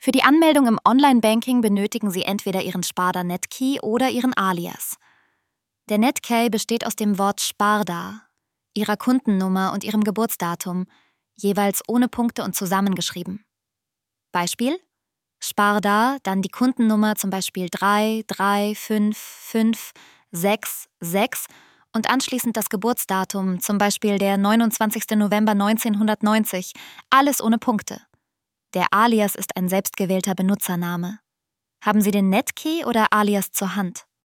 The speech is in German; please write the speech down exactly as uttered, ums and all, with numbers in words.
Für die Anmeldung im Online-Banking benötigen Sie entweder Ihren Sparda-Netkey oder Ihren Alias. Der Netkey besteht aus dem Wort Sparda, Ihrer Kundennummer und Ihrem Geburtsdatum, jeweils ohne Punkte und zusammengeschrieben. Beispiel: Sparda, dann die Kundennummer, zum Beispiel drei drei fünf fünf sechs sechs und anschließend das Geburtsdatum, zum Beispiel der neunundzwanzigster November neunzehnhundertneunzig, alles ohne Punkte. Der Alias ist ein selbstgewählter Benutzername. Haben Sie den Netkey oder Alias zur Hand?